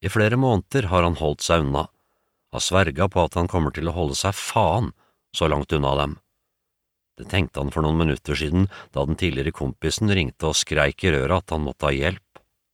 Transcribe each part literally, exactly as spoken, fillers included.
I flere måneder har han holdt seg unna, har sverga på at han kommer til å holde seg faen så langt unna dem. Det tenkte han for noen minutter siden da den tidligere kompisen ringte og skreik i røret at han måtte ha hjelp.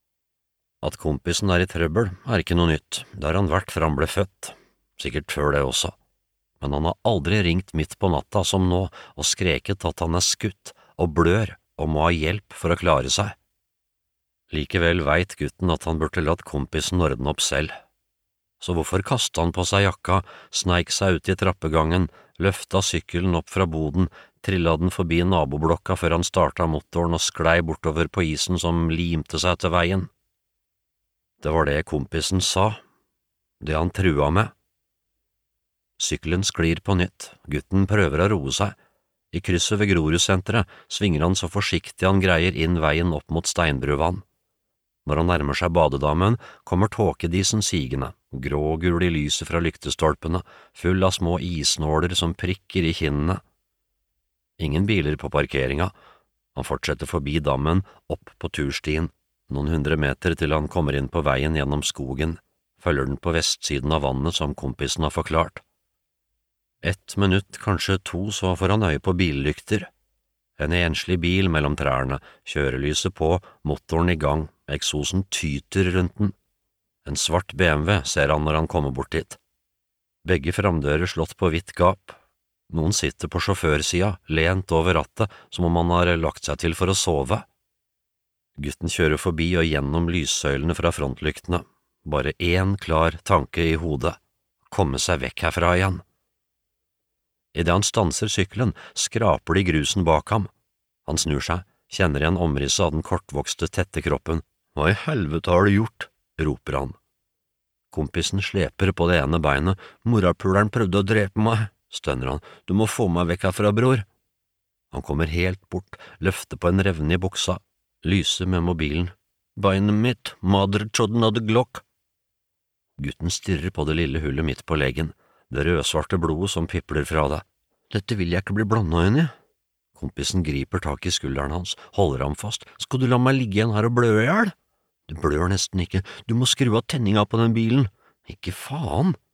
At kompisen er i trøbbel er ikke noe nytt, der han hvert fram ble født, sikkert før det også, men han har aldri ringt midt på natta som nå og skreket at han er skutt og blør og må ha hjelp for å klare seg. Likevel vet gutten at han burde latt kompisen ordne opp selv. Så hvorfor kastet han på seg jakka, sneik seg ut i trappegangen, løfta sykkelen opp fra boden, trilla den forbi naboblokka før han starta motoren og sklei bortover på isen som limte seg til veien? Det var det kompisen sa, det han trua med. Sykkelen sklir på nytt, gutten prøver å roe seg. I krysset ved Grorudsenteret svinger han så forsiktig han greier inn veien opp mot Steinbruvann. Når han nærmer seg badedammen, kommer tåkedisen sigende, grågul i lyset fra lyktestolpene, full av små isnåler som prikker i kinnene. Ingen biler på parkeringa. Han fortsetter forbi dammen, opp på turstien, noen hundre meter til han kommer inn på veien gjennom skogen, følger den på vestsiden av vannet som kompisen har forklart. Ett minutt, kanskje to, så får han øye på billykter. En enslig bil mellom trærne, kjørelyset på, motoren i gang, eksosen tyter rundt den. En svart B M W ser han når han kommer bort dit. Begge framdører slått på hvitt gap. Noen sitter på sjåførsida, lent over rattet, som om han har lagt seg til for å sove. Gutten kjører forbi og gjennom lyssøylene fra frontlyktene. Bare én klar tanke i hodet. Komme seg vekk herfra igjen. I det han stanser sykkelen, skraper det i grusen bak ham. Han snur seg, kjenner igjen omrisset av den kortvokste, tette kroppen. Hva i helvete har du gjort? Roper han. Kompisen sleper på det ene beinet. Morapuleren prøvde å drepe meg, stønner han. Du må få meg vekk herfra, bror. Han kommer helt bort, løfter på en revne i buksa, lyser med mobilen. Beinet mitt, maderchodden av det glokk. Gutten stirrer på det lille hullet midt på leggen, det rødsvarte blodet som pipler fra det. Dette vil jeg ikke bli blanda inn i. Kompisen griper tak i skulderen hans, holder ham fast. Skal du la meg ligge igjen her og blø i hjel? Du blør nesten ikke, du må skru av tenninga på den bilen. Ikke faen.